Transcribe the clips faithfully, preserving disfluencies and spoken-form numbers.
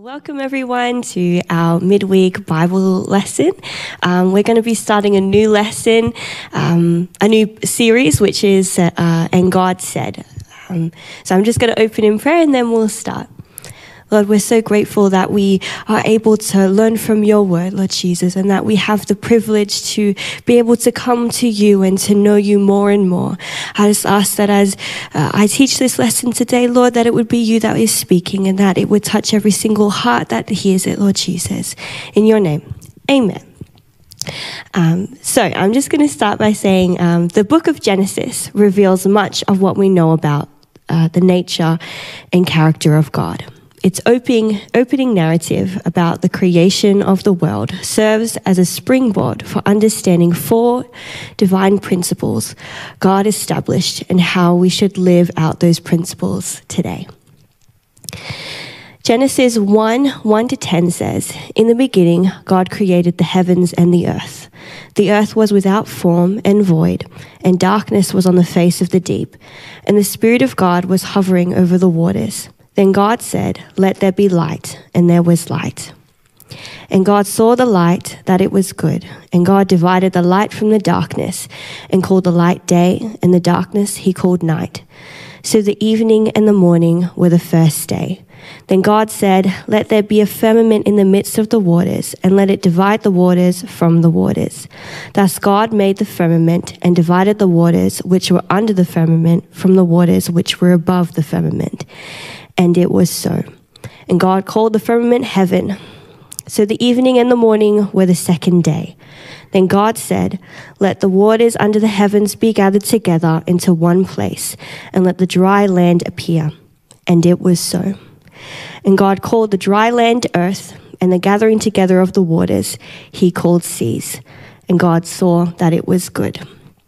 Welcome everyone to our midweek Bible lesson. Um, we're going to be starting a new lesson, um, a new series, which is uh, And God Said. Um, so I'm just going to open in prayer and then we'll start. Lord, we're so grateful that we are able to learn from your word, Lord Jesus, and that we have the privilege to be able to come to you and to know you more and more. I just ask that as uh, I teach this lesson today, Lord, that it would be you that is speaking and that it would touch every single heart that hears it, Lord Jesus. In your name, amen. Um, so I'm just going to start by saying um, the book of Genesis reveals much of what we know about uh, the nature and character of God. Its opening, opening narrative about the creation of the world serves as a springboard for understanding four divine principles God established and how we should live out those principles today. Genesis one, one to ten says, "In the beginning, God created the heavens and the earth. The earth was without form and void, and darkness was on the face of the deep, and the Spirit of God was hovering over the waters. Then God said, 'Let there be light,' and there was light. And God saw the light, that it was good. And God divided the light from the darkness, and called the light day, and the darkness he called night. So the evening and the morning were the first day. Then God said, 'Let there be a firmament in the midst of the waters, and let it divide the waters from the waters.' Thus God made the firmament, and divided the waters which were under the firmament from the waters which were above the firmament. And it was so. And God called the firmament heaven. So the evening and the morning were the second day. Then God said, 'Let the waters under the heavens be gathered together into one place, and let the dry land appear.' And it was so. And God called the dry land earth, and the gathering together of the waters he called seas. And God saw that it was good."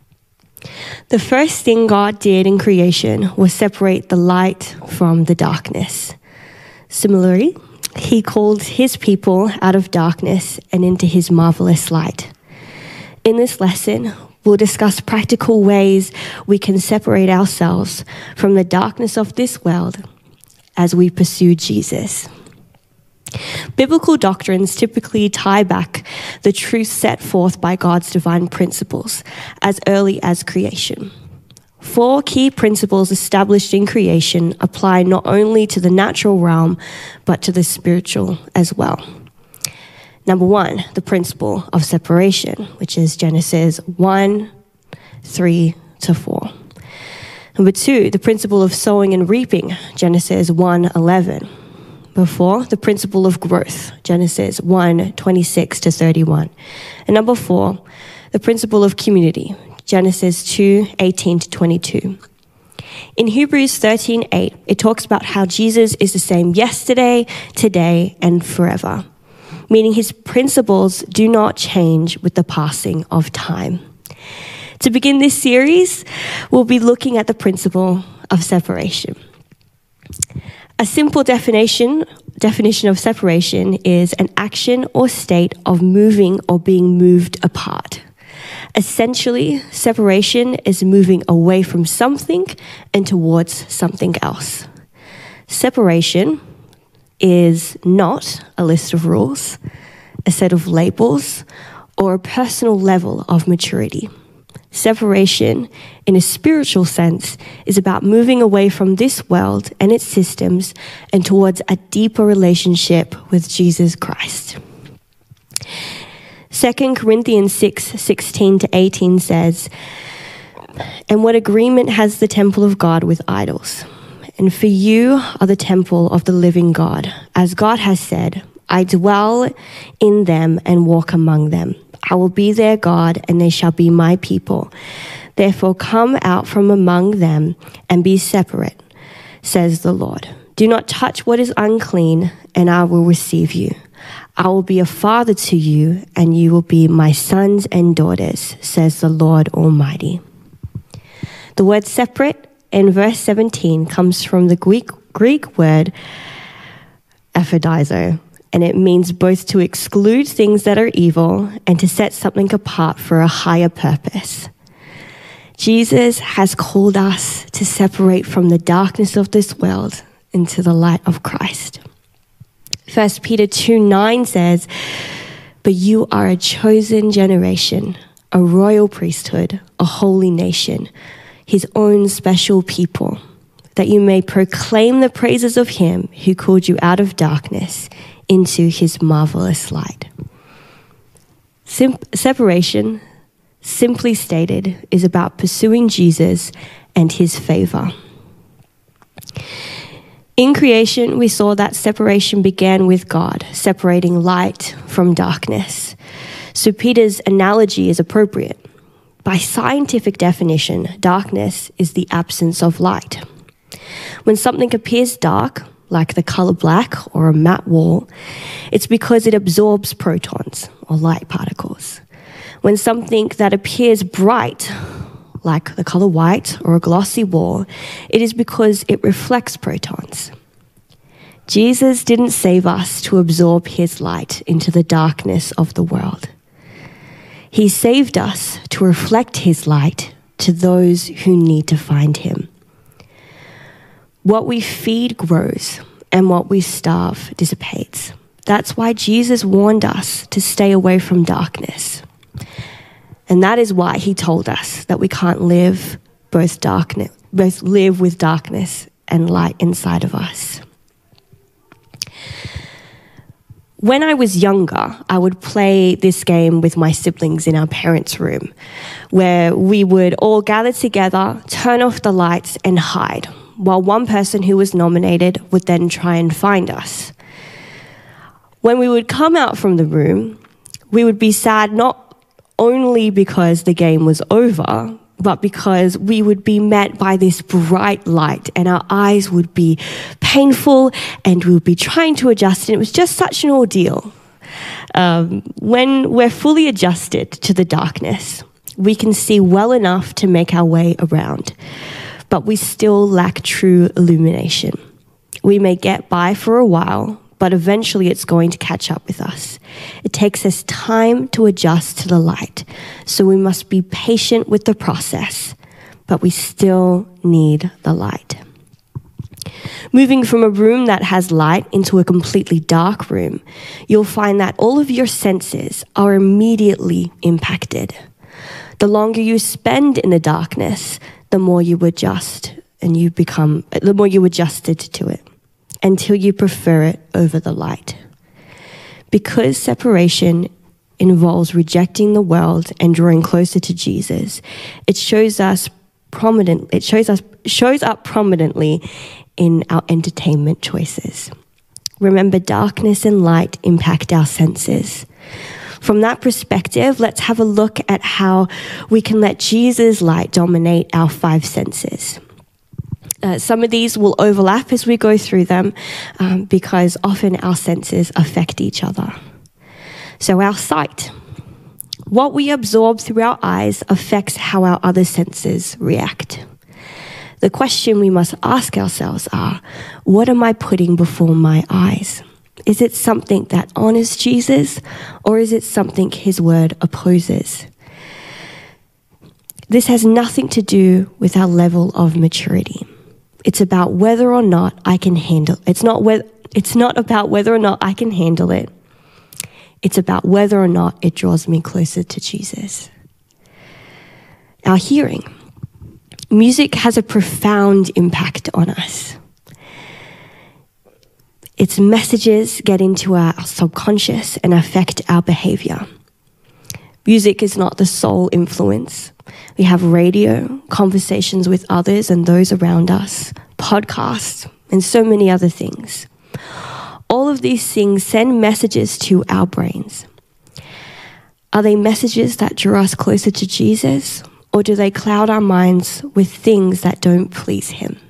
The first thing God did in creation was separate the light from the darkness. Similarly, he called his people out of darkness and into his marvelous light. In this lesson, we'll discuss practical ways we can separate ourselves from the darkness of this world as we pursue Jesus. Biblical doctrines typically tie back the truth set forth by God's divine principles as early as creation. Four key principles established in creation apply not only to the natural realm, but to the spiritual as well. Number one, the principle of separation, which is Genesis one, three to four. Number two, the principle of sowing and reaping, Genesis one, eleven. Before, the principle of growth, Genesis one, twenty-six to thirty-one. And number four, the principle of community, Genesis two, eighteen to twenty-two. In Hebrews thirteen, eight, it talks about how Jesus is the same yesterday, today, and forever, meaning his principles do not change with the passing of time. To begin this series, we'll be looking at the principle of separation. A simple definition definition of separation is an action or state of moving or being moved apart. Essentially, separation is moving away from something and towards something else. Separation is not a list of rules, a set of labels, or a personal level of maturity. Separation, in a spiritual sense, is about moving away from this world and its systems and towards a deeper relationship with Jesus Christ. Second Corinthians six, sixteen to eighteen says, "And what agreement has the temple of God with idols? And for you are the temple of the living God. As God has said, 'I dwell in them and walk among them. I will be their God, and they shall be my people. Therefore come out from among them and be separate, says the Lord. Do not touch what is unclean, and I will receive you. I will be a father to you, and you will be my sons and daughters, says the Lord Almighty.'" The word separate in verse seventeen comes from the Greek, Greek word aphrodisizo, and it means both to exclude things that are evil and to set something apart for a higher purpose. Jesus has called us to separate from the darkness of this world into the light of Christ. First Peter two nine says, "But you are a chosen generation, a royal priesthood, a holy nation, his own special people, that you may proclaim the praises of him who called you out of darkness into his marvelous light." Sim- separation, simply stated, is about pursuing Jesus and his favor. In creation, we saw that separation began with God, separating light from darkness. So Peter's analogy is appropriate. By scientific definition, darkness is the absence of light. When something appears dark, like the color black or a matte wall, it's because it absorbs protons or light particles. When something that appears bright, like the color white or a glossy wall, it is because it reflects protons. Jesus didn't save us to absorb his light into the darkness of the world. He saved us to reflect his light to those who need to find him. What we feed grows, and what we starve dissipates. That's why Jesus warned us to stay away from darkness. And that is why he told us that we can't live both darkness, both live with darkness and light inside of us. When I was younger, I would play this game with my siblings in our parents' room, where we would all gather together, turn off the lights, and hide, while one person who was nominated would then try and find us. When we would come out from the room, we would be sad not only because the game was over, but because we would be met by this bright light and our eyes would be painful and we would be trying to adjust, and it was just such an ordeal. Um, when we're fully adjusted to the darkness, we can see well enough to make our way around, but we still lack true illumination. We may get by for a while, but eventually it's going to catch up with us. It takes us time to adjust to the light, so we must be patient with the process, but we still need the light. Moving from a room that has light into a completely dark room, you'll find that all of your senses are immediately impacted. The longer you spend in the darkness, the more you adjust and you become, the more you adjusted to it, until you prefer it over the light. Because separation involves rejecting the world and drawing closer to Jesus, it shows us prominent, it shows us shows up prominently in our entertainment choices. Remember, darkness and light impact our senses. From that perspective, let's have a look at how we can let Jesus' light dominate our five senses. Uh, some of these will overlap as we go through them um, because often our senses affect each other. So our sight. What we absorb through our eyes affects how our other senses react. The question we must ask ourselves are, what am I putting before my eyes? Is it something that honors Jesus, or is it something his word opposes? This has nothing to do with our level of maturity. It's about whether or not I can handle it. It's not whether, it's not about whether or not I can handle it. It's about whether or not it draws me closer to Jesus. Our hearing. Music has a profound impact on us. Its messages get into our subconscious and affect our behavior. Music is not the sole influence. We have radio, conversations with others and those around us, podcasts, and so many other things. All of these things send messages to our brains. Are they messages that draw us closer to Jesus, or do they cloud our minds with things that don't please him?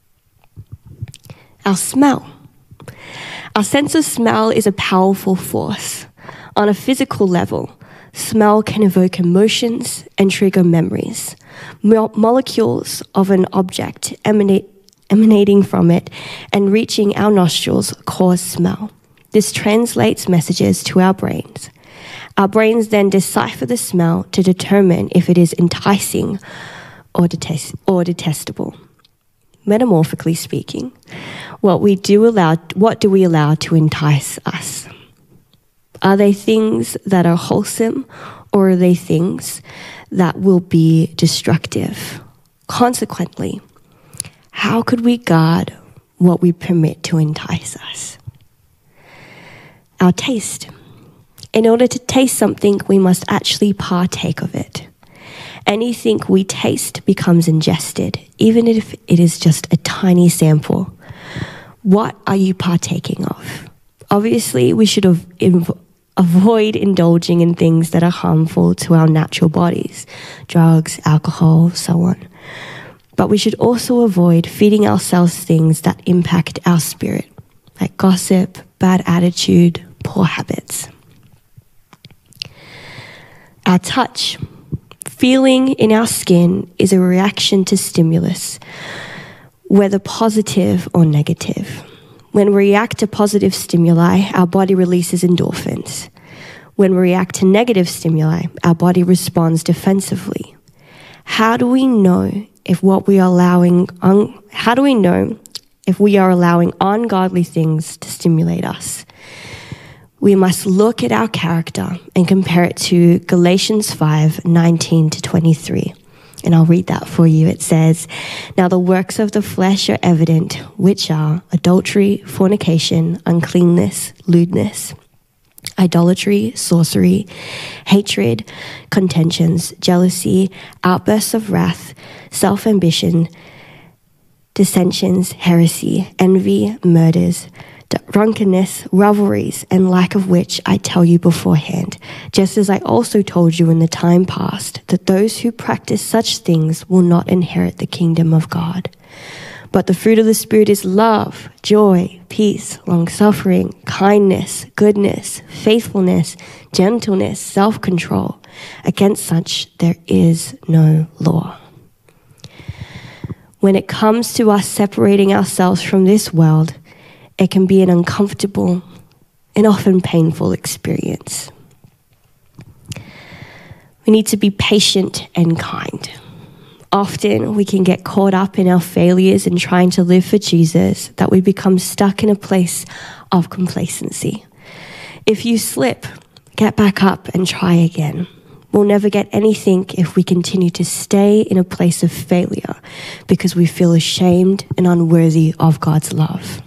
Our smell. Our sense of smell is a powerful force. On a physical level, smell can evoke emotions and trigger memories. Mo- molecules of an object emanate, emanating from it and reaching our nostrils cause smell. This translates messages to our brains. Our brains then decipher the smell to determine if it is enticing or, detest- or detestable. metaphorically speaking, what we do allow, what do we allow to entice us? Are they things that are wholesome, or are they things that will be destructive? Consequently, how could we guard what we permit to entice us? Our taste. In order to taste something, we must actually partake of it. Anything we taste becomes ingested, even if it is just a tiny sample. What are you partaking of? Obviously, we should have inv- avoid indulging in things that are harmful to our natural bodies, drugs, alcohol, so on. But we should also avoid feeding ourselves things that impact our spirit, like gossip, bad attitude, poor habits. Our touch. Feeling in our skin is a reaction to stimulus, whether positive or negative. When we react to positive stimuli, our body releases endorphins. When we react to negative stimuli, our body responds defensively. How do we know if what we are allowing, un- how do we know if we are allowing ungodly things to stimulate us? We must look at our character and compare it to Galatians five, nineteen to twenty-three. And I'll read that for you. It says, "Now the works of the flesh are evident, which are adultery, fornication, uncleanness, lewdness, idolatry, sorcery, hatred, contentions, jealousy, outbursts of wrath, self-ambition, dissensions, heresy, envy, murders, drunkenness, revelries, and lack of which I tell you beforehand, just as I also told you in the time past, that those who practice such things will not inherit the kingdom of God. But the fruit of the Spirit is love, joy, peace, long-suffering, kindness, goodness, faithfulness, gentleness, self-control. Against such there is no law." When it comes to us separating ourselves from this world, it can be an uncomfortable and often painful experience. We need to be patient and kind. Often we can get caught up in our failures and trying to live for Jesus that we become stuck in a place of complacency. If you slip, get back up and try again. We'll never get anything if we continue to stay in a place of failure because we feel ashamed and unworthy of God's love.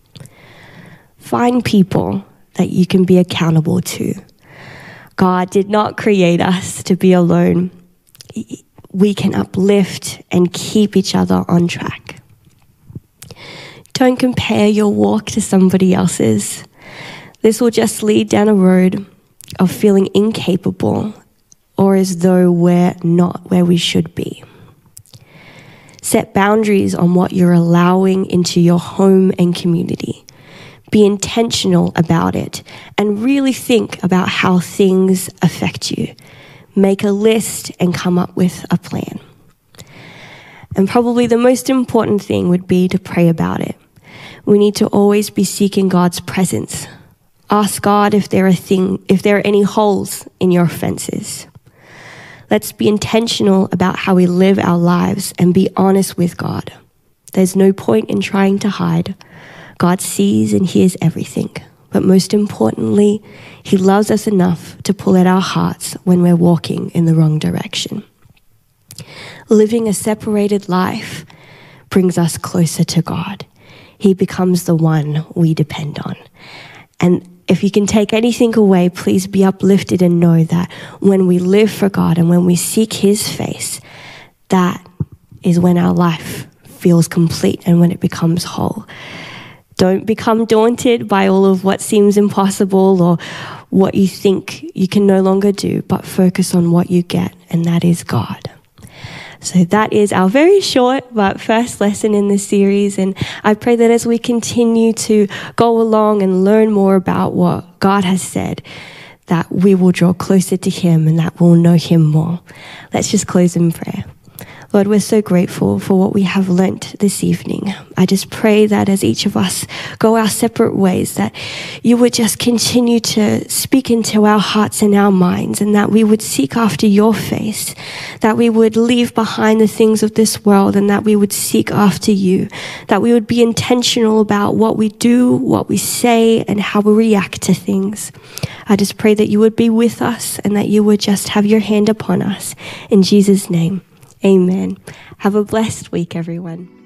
Find people that you can be accountable to. God did not create us to be alone. We can uplift and keep each other on track. Don't compare your walk to somebody else's. This will just lead down a road of feeling incapable or as though we're not where we should be. Set boundaries on what you're allowing into your home and community. Be intentional about it and really think about how things affect you. Make a list and come up with a plan. And probably the most important thing would be to pray about it. We need to always be seeking God's presence. Ask God if there are thing, if there are any holes in your fences. Let's be intentional about how we live our lives and be honest with God. There's no point in trying to hide. God sees and hears everything. But most importantly, he loves us enough to pull at our hearts when we're walking in the wrong direction. Living a separated life brings us closer to God. He becomes the one we depend on. And if you can take anything away, please be uplifted and know that when we live for God and when we seek his face, that is when our life feels complete and when it becomes whole. Don't become daunted by all of what seems impossible or what you think you can no longer do, but focus on what you get, and that is God. So that is our very short but first lesson in this series, and I pray that as we continue to go along and learn more about what God has said, that we will draw closer to him and that we'll know him more. Let's just close in prayer. Lord, we're so grateful for what we have learnt this evening. I just pray that as each of us go our separate ways, that you would just continue to speak into our hearts and our minds, and that we would seek after your face, that we would leave behind the things of this world, and that we would seek after you, that we would be intentional about what we do, what we say, and how we react to things. I just pray that you would be with us and that you would just have your hand upon us. In Jesus' name. Amen. Have a blessed week, everyone.